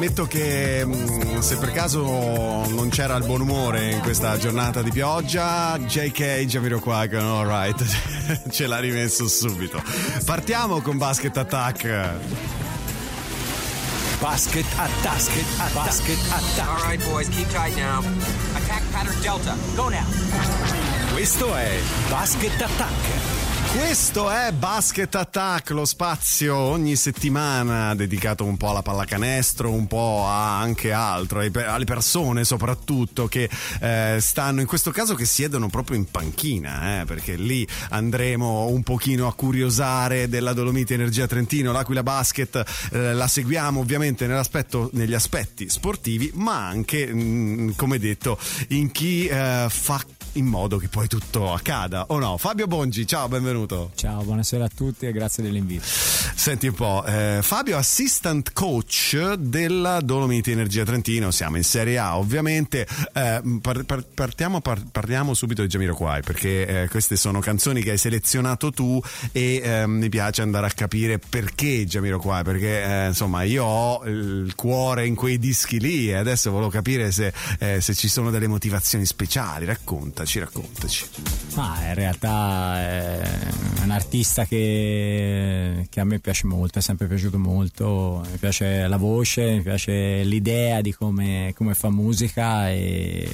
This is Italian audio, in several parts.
ammetto che se per caso non c'era il buon umore in questa giornata di pioggia, JK Jamiroquai con Alright ce l'ha rimesso subito. Partiamo con Basket Attack. Basket Attack. Basket Attack. All right, boys, keep tight now. Attack pattern Delta. Go now. Questo è Basket Attack. Questo è Basket Attack, lo spazio ogni settimana dedicato un po' alla pallacanestro, un po' a anche altro, alle persone soprattutto che stanno, in questo caso che siedono proprio in panchina, perché lì andremo un pochino a curiosare della Dolomiti Energia Trentino. L'Aquila Basket la seguiamo ovviamente negli aspetti sportivi, ma anche come detto in chi fa in modo che poi tutto accada, o no? Fabio Bongi, ciao, benvenuto. Ciao, buonasera a tutti e grazie dell'invito. Senti un po', Fabio, assistant coach della Dolomiti Energia Trentino, siamo in Serie A ovviamente. Parliamo subito di Jamiroquai, perché queste sono canzoni che hai selezionato tu e mi piace andare a capire perché Jamiroquai, perché insomma io ho il cuore in quei dischi lì e adesso volevo capire se ci sono delle motivazioni speciali. Raccontaci. In realtà è un artista che a me piace molto, è sempre piaciuto molto, mi piace la voce, mi piace l'idea di come fa musica e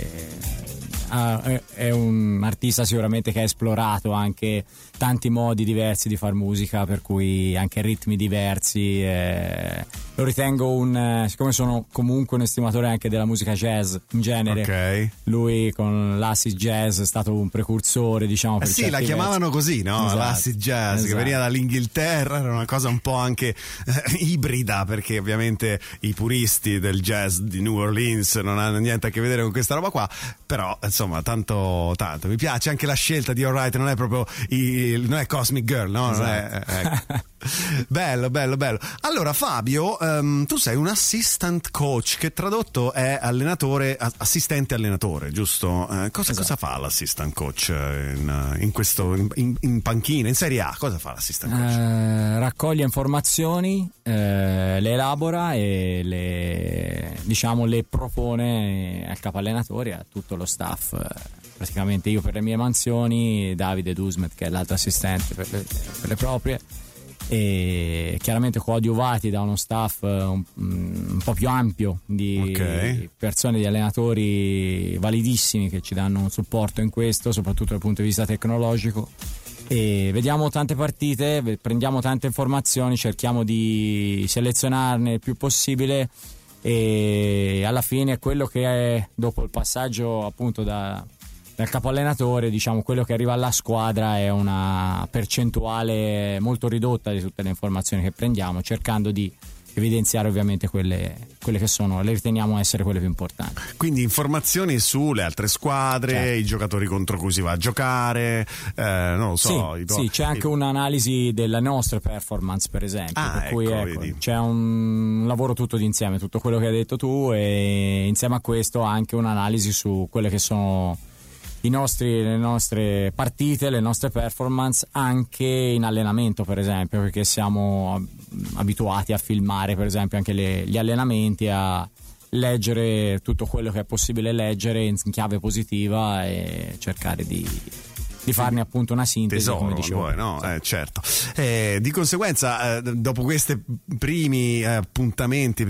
è un artista sicuramente che ha esplorato anche tanti modi diversi di far musica, per cui anche ritmi diversi. Lo ritengo siccome sono comunque un estimatore anche della musica jazz in genere, okay. Lui con l'acid jazz è stato un precursore, diciamo, per sì, la chiamavano così, no? Esatto, l'acid jazz, esatto. Che veniva dall'Inghilterra, era una cosa un po' anche ibrida, perché ovviamente i puristi del jazz di New Orleans non hanno niente a che vedere con questa roba qua, però insomma tanto mi piace anche la scelta di Alright, non è proprio non è Cosmic Girl, no? Esatto. Non è, bello. Allora Fabio, tu sei un assistant coach, che tradotto è assistente allenatore, giusto? Cosa fa l'assistant coach in panchina, in Serie A? Cosa fa l'assistant coach? Raccoglie informazioni, le elabora e le propone al capo allenatore e a tutto lo staff. Praticamente io per le mie mansioni, Davide Dusmet che è l'altro assistente per le proprie, e chiaramente coadiuvati da uno staff un po' più ampio di persone, di allenatori validissimi che ci danno un supporto in questo, soprattutto dal punto di vista tecnologico, e vediamo tante partite, prendiamo tante informazioni, cerchiamo di selezionarne il più possibile e alla fine quello che è dopo il passaggio appunto dal capo allenatore, diciamo, quello che arriva alla squadra è una percentuale molto ridotta di tutte le informazioni che prendiamo, cercando di evidenziare ovviamente quelle che sono, le riteniamo essere quelle più importanti. Quindi informazioni sulle altre squadre, certo. I giocatori contro cui si va a giocare, non lo so. Sì, c'è anche un'analisi delle nostre performance, per esempio, per cui c'è un lavoro tutto d'insieme, tutto quello che hai detto tu, e insieme a questo anche un'analisi su quelle che sono le nostre partite, le nostre performance anche in allenamento, per esempio, perché siamo abituati a filmare per esempio anche gli allenamenti, a leggere tutto quello che è possibile leggere in chiave positiva e cercare di farne appunto una sintesi, tesoro, come dicevo. No? Certo. Di conseguenza, dopo questi primi appuntamenti,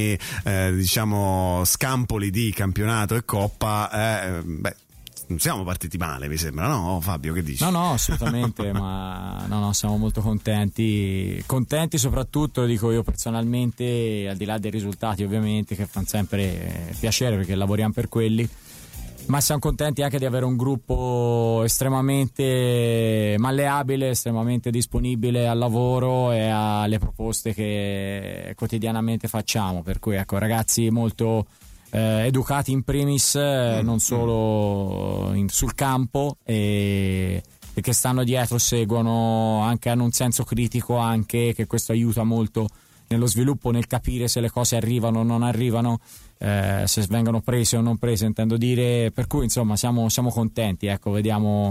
diciamo scampoli di campionato e coppa, non siamo partiti male, mi sembra, no Fabio, che dici? No, assolutamente, ma no, siamo molto contenti soprattutto, dico io personalmente, al di là dei risultati ovviamente che fanno sempre piacere perché lavoriamo per quelli, ma siamo contenti anche di avere un gruppo estremamente malleabile, estremamente disponibile al lavoro e alle proposte che quotidianamente facciamo, per cui ecco, ragazzi molto educati in primis, non solo sul campo, e che stanno dietro, seguono, anche hanno un senso critico, anche che questo aiuta molto nello sviluppo, nel capire se le cose arrivano o non arrivano, se vengono prese o non prese, intendo dire, per cui insomma siamo contenti, ecco, vediamo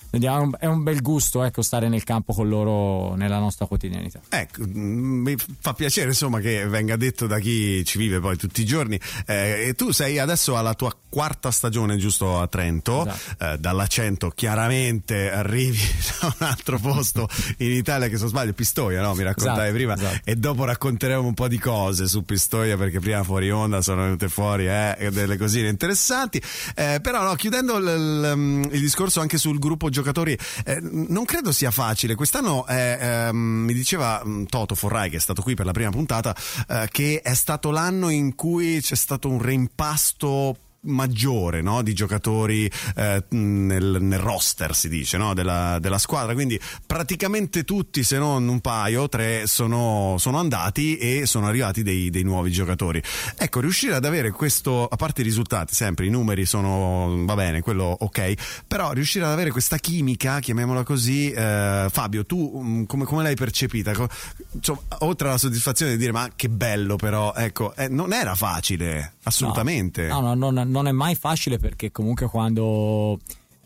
è un bel gusto, ecco, stare nel campo con loro nella nostra quotidianità. Ecco, mi fa piacere insomma che venga detto da chi ci vive poi tutti i giorni. E tu sei adesso alla tua quarta stagione, giusto, a Trento. Esatto. Dall'accento chiaramente arrivi da un altro posto in Italia, che se non sbaglio Pistoia, no? Mi raccontavi prima. Esatto. E dopo racconteremo un po' di cose su Pistoia, perché prima fuori onda sono venute fuori delle cosine interessanti. Però no, chiudendo il discorso anche sul gruppo giocatori, non credo sia facile. Quest'anno mi diceva Toto Forrai, che è stato qui per la prima puntata, che è stato l'anno in cui c'è stato un reimpasto maggiore, no? Di giocatori nel roster, si dice, no? della squadra, quindi praticamente tutti, se non un paio, 3 sono andati e sono arrivati dei nuovi giocatori. Ecco, riuscire ad avere questo, a parte i risultati, sempre i numeri sono, va bene, quello ok, però riuscire ad avere questa chimica, chiamiamola così, Fabio, tu come l'hai percepita? Insomma, oltre alla soddisfazione di dire ma che bello, però ecco, non era facile, assolutamente. No, non è mai facile, perché comunque quando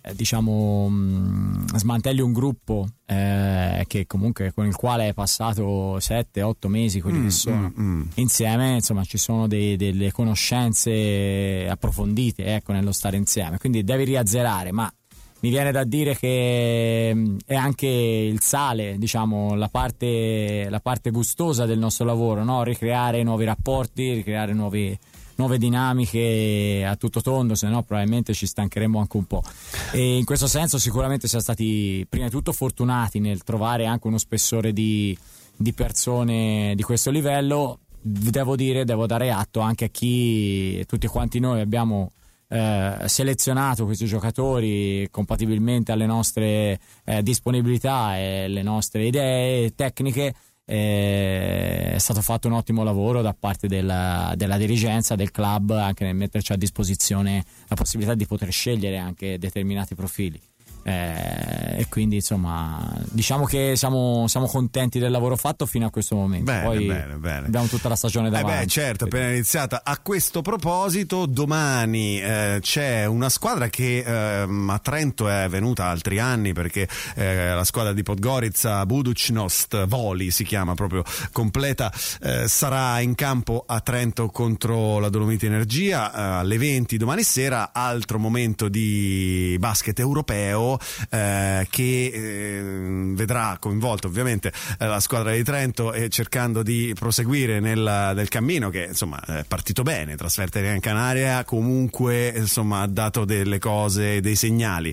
smantelli un gruppo che comunque con il quale hai passato 7-8 mesi, quelli che sono insieme, insomma ci sono delle conoscenze approfondite, ecco, nello stare insieme, quindi devi riazzerare, ma mi viene da dire che è anche il sale, diciamo, la parte gustosa del nostro lavoro, no? Ricreare nuovi rapporti, ricreare nuove dinamiche a tutto tondo, se no probabilmente ci stancheremo anche un po'. E in questo senso sicuramente siamo stati prima di tutto fortunati nel trovare anche uno spessore di persone di questo livello. Devo dare atto anche a chi, tutti quanti noi abbiamo selezionato questi giocatori compatibilmente alle nostre disponibilità e le nostre idee tecniche. È stato fatto un ottimo lavoro da parte della dirigenza del club, anche nel metterci a disposizione la possibilità di poter scegliere anche determinati profili. E quindi insomma diciamo che siamo contenti del lavoro fatto fino a questo momento. Poi abbiamo tutta la stagione davanti. Certo, appena iniziata. A questo proposito, domani c'è una squadra che a Trento è venuta altri anni, perché la squadra di Podgorica, Budućnost Voli si chiama proprio completa, sarà in campo a Trento contro la Dolomiti Energia alle 20 domani sera. Altro momento di basket europeo che vedrà coinvolto ovviamente la squadra di Trento, e cercando di proseguire nel cammino che insomma è partito bene, trasferta in Gran Canaria, comunque insomma ha dato delle cose, dei segnali.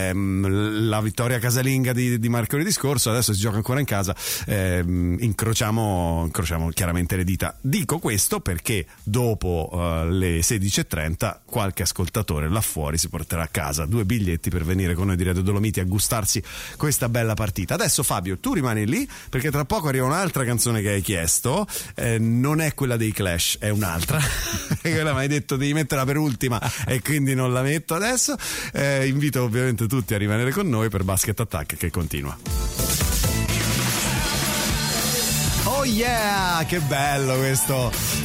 La vittoria casalinga di mercoledì scorso, adesso si gioca ancora in casa, incrociamo chiaramente le dita. Dico questo perché dopo le 16:30 qualche ascoltatore là fuori si porterà a casa 2 biglietti per venire con noi di Radio Dolomiti a gustarsi questa bella partita. Adesso Fabio, tu rimani lì, perché tra poco arriva un'altra canzone che hai chiesto, non è quella dei Clash, è un'altra. Quella mi hai detto devi metterla per ultima e quindi non la metto adesso. Invito ovviamente tutti a rimanere con noi per Basket Attack, che continua. Oh yeah, che bello questo.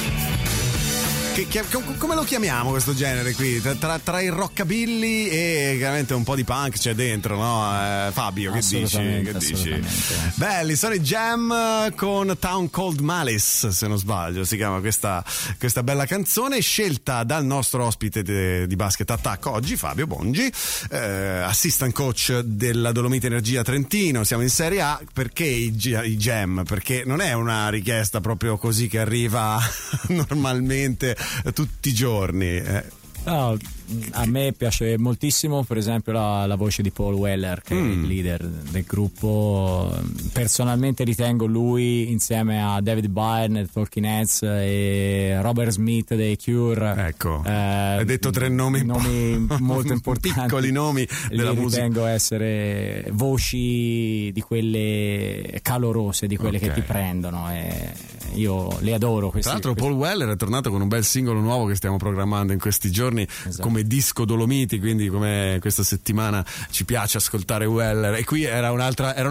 Come lo chiamiamo questo genere qui? Tra il rockabilly e chiaramente un po' di punk c'è dentro, no? Fabio, che dici? Belli, sono i Jam con Town Called Malice, se non sbaglio si chiama questa bella canzone, scelta dal nostro ospite di Basket Attack oggi, Fabio Bongi, assistant coach della Dolomiti Energia Trentino. Siamo in Serie A. Perché i Jam? Perché non è una richiesta proprio così che arriva normalmente tutti i giorni. No, a me piace moltissimo per esempio la voce di Paul Weller, che è il leader del gruppo. Personalmente ritengo lui, insieme a David Byrne dei Talking Heads e Robert Smith dei Cure, ecco, hai detto 3 nomi molto importanti, piccoli nomi della musica. Ritengo essere voci di quelle calorose, di quelle che ti prendono, e io le adoro. Tra l'altro Paul Weller è tornato con un bel singolo nuovo che stiamo programmando in questi giorni, esatto, come disco Dolomiti, quindi come questa settimana ci piace ascoltare Weller. E qui era un'altra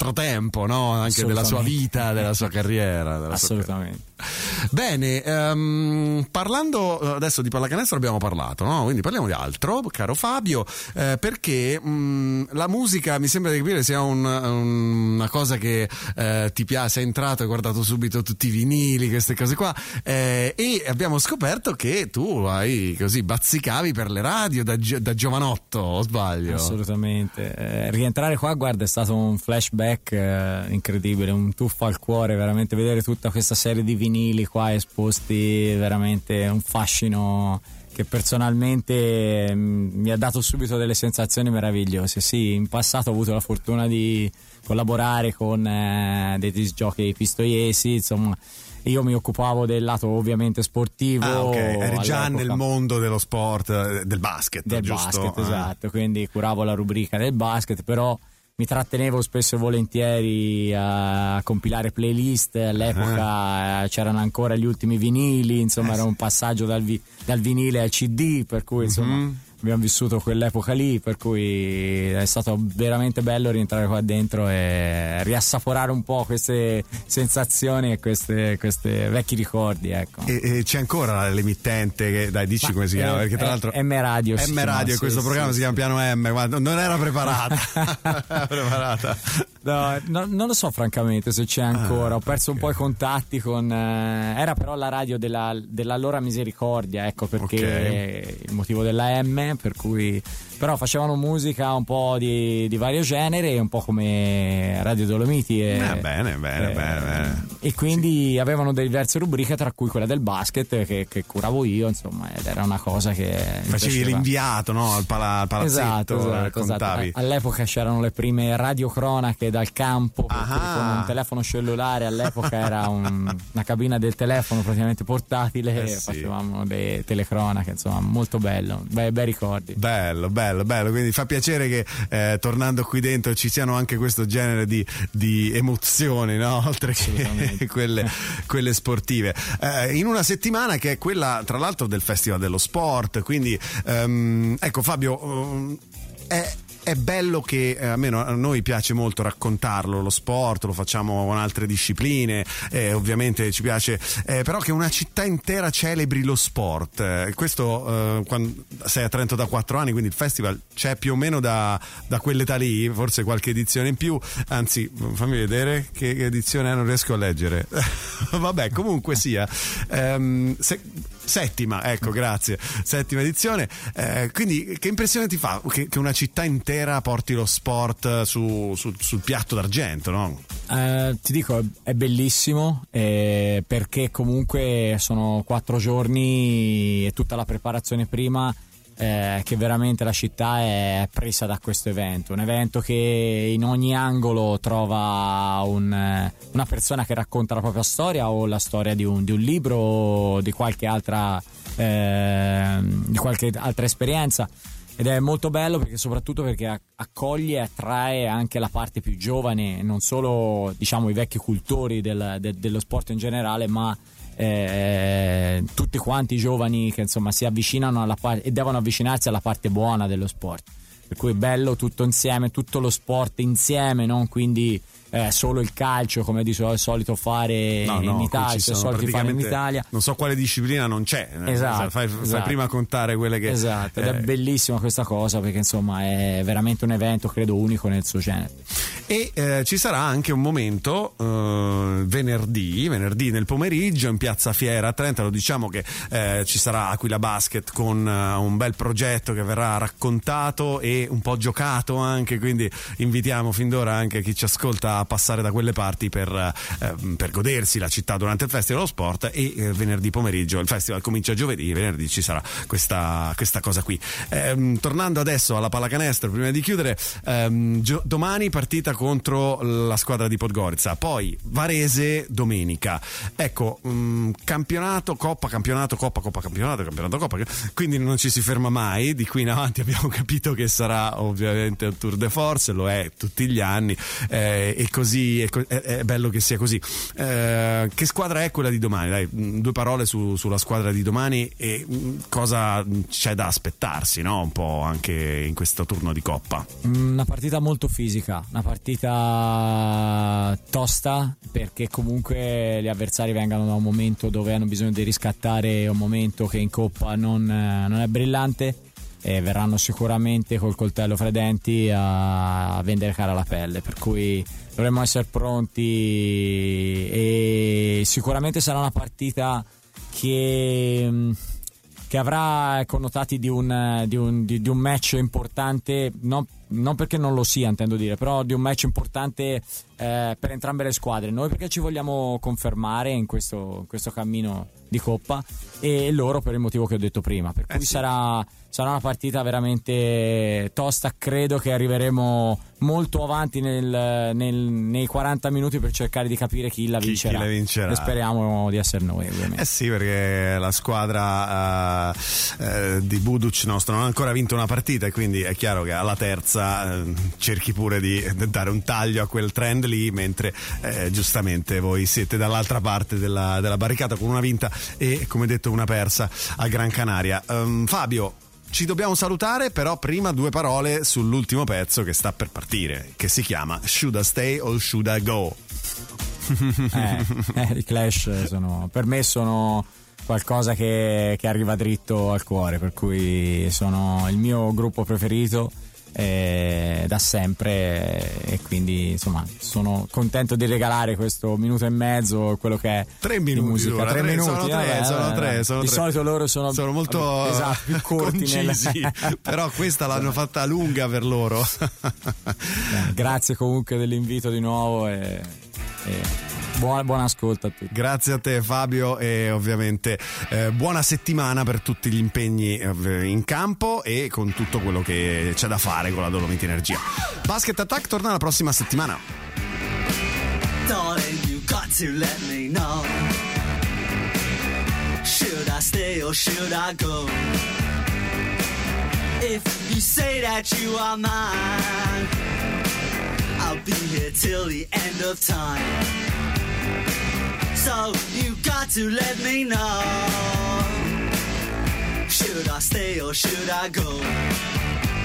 nostro tempo, no? Anche della sua vita, della sua carriera. Assolutamente. Bene, parlando adesso di pallacanestro abbiamo parlato, no? Quindi parliamo di altro, caro Fabio, perché la musica mi sembra di capire sia una cosa che ti piace, sei entrato e hai guardato subito tutti i vinili, queste cose qua, e abbiamo scoperto che tu hai così bazzicavi per le radio da giovanotto, o sbaglio? Assolutamente, rientrare qua, guarda, è stato un flashback incredibile, un tuffo al cuore, veramente vedere tutta questa serie di vinili qua esposti, veramente un fascino che personalmente mi ha dato subito delle sensazioni meravigliose. Sì, in passato ho avuto la fortuna di collaborare con dei disc jockey pistoiesi, insomma. Io mi occupavo del lato ovviamente sportivo. Okay. Eri già all'epoca. nel mondo dello sport, del basket, del giusto? Basket, esatto, quindi curavo la rubrica del basket, però mi trattenevo spesso e volentieri a compilare playlist. All'epoca c'erano ancora gli ultimi vinili, insomma era un passaggio dal vinile al CD, per cui insomma abbiamo vissuto quell'epoca lì, per cui è stato veramente bello rientrare qua dentro e riassaporare un po' queste sensazioni e questi vecchi ricordi, ecco. E c'è ancora l'emittente che, dai, dici come si chiama, perché tra l'altro M Radio, e questo programma si chiama Piano M, guarda, non era preparata. No, non lo so francamente se c'è ancora, ho perso un po' i contatti con era però la radio dell'allora Misericordia, ecco perché il motivo della M, per cui però facevano musica un po' di vario genere, un po' come Radio Dolomiti bene. E quindi avevano delle diverse rubriche, tra cui quella del basket che curavo io, insomma, ed era una cosa che facevi l'inviato, no? Al palazzetto, esatto. All'epoca c'erano le prime radiocronache dal campo, con un telefono cellulare, all'epoca era una cabina del telefono praticamente portatile, facevamo le telecronache, insomma, molto bello, bei ricordi. Bello, quindi fa piacere che tornando qui dentro ci siano anche questo genere di emozioni, no? Oltre che quelle sportive, in una settimana che è quella tra l'altro del Festival dello Sport, quindi ecco Fabio, è bello che almeno a noi piace molto raccontarlo, lo sport, lo facciamo con altre discipline, ovviamente ci piace, però che una città intera celebri lo sport, questo quando sei a Trento da 4 anni, quindi il festival c'è più o meno da quell'età lì, forse qualche edizione in più, anzi fammi vedere che edizione è, non riesco a leggere. Vabbè, comunque sia, settima, ecco, grazie, settima edizione, quindi che impressione ti fa che una città intera porti lo sport sul piatto d'argento, no? Ti dico, è bellissimo, perché comunque sono 4 giorni e tutta la preparazione prima, che veramente la città è presa da questo evento, un evento che in ogni angolo trova una persona che racconta la propria storia, o la storia di un libro, o di qualche altra esperienza, ed è molto bello soprattutto perché accoglie e attrae anche la parte più giovane, non solo diciamo i vecchi cultori dello sport in generale, ma tutti quanti i giovani che insomma si avvicinano alla parte e devono avvicinarsi alla parte buona dello sport, per cui è bello tutto insieme, tutto lo sport insieme, non quindi solo il calcio come di solito fare in Italia, fare in Italia. Non so quale disciplina non c'è, esatto. Fai prima a contare quelle che esatto, ed è bellissima questa cosa, perché insomma è veramente un evento credo unico nel suo genere. E ci sarà anche un momento venerdì nel pomeriggio in Piazza Fiera a Trento, lo diciamo che ci sarà Aquila Basket con un bel progetto che verrà raccontato e un po' giocato anche, quindi invitiamo fin d'ora anche chi ci ascolta a passare da quelle parti per godersi la città durante il Festival dello Sport. E venerdì pomeriggio il festival comincia giovedì, venerdì ci sarà questa cosa qui. Tornando adesso alla pallacanestro, prima di chiudere, domani partita contro la squadra di Podgorica, poi Varese domenica, ecco, campionato, coppa, quindi non ci si ferma mai, di qui in avanti abbiamo capito che sarà ovviamente un tour de force, lo è tutti gli anni, e è bello che sia così. Che squadra è quella di domani? Dai, due parole sulla squadra di domani e cosa c'è da aspettarsi, no? Un po' anche in questo turno di Coppa. Una partita molto fisica, una partita tosta, perché comunque gli avversari vengano da un momento dove hanno bisogno di riscattare un momento che in Coppa non è brillante, e verranno sicuramente col coltello fra i denti a vendere cara la pelle, per cui dovremmo essere pronti, e sicuramente sarà una partita che avrà connotati di un match importante, non perché non lo sia, intendo dire, però di un match importante per entrambe le squadre. Noi perché ci vogliamo confermare in questo cammino di Coppa, e loro per il motivo che ho detto prima, per cui sì. Sarà una partita veramente tosta. Credo che arriveremo molto avanti nei 40 minuti per cercare di capire chi la vincerà. E speriamo di essere noi, ovviamente. Sì, perché la squadra di Buduc nostro non ha ancora vinto una partita, e quindi è chiaro che alla terza cerchi pure di dare un taglio a quel trend lì, mentre giustamente voi siete dall'altra parte della barricata con una vinta e, come detto, una persa a Gran Canaria. Fabio, ci dobbiamo salutare, però prima due parole sull'ultimo pezzo che sta per partire, che si chiama Should I Stay or Should I Go? I Clash per me sono qualcosa che arriva dritto al cuore, per cui sono il mio gruppo preferito da sempre, e quindi insomma sono contento di regalare questo minuto e mezzo, quello che è 3 minuti di musica. 3 minuti sono tre. Di solito loro sono molto più corti, concisi, però questa l'hanno fatta lunga per loro. Grazie comunque dell'invito di nuovo, e buon ascolto a tutti. Grazie a te, Fabio, e ovviamente buona settimana per tutti gli impegni in campo e con tutto quello che c'è da fare con la Dolomiti Energia. Basket Attack torna la prossima settimana. Darling, you got to let me know. Should I stay or should I go? If you say that you are mine, I'll be here till the end of time. So you got to let me know. Should I stay or should I go?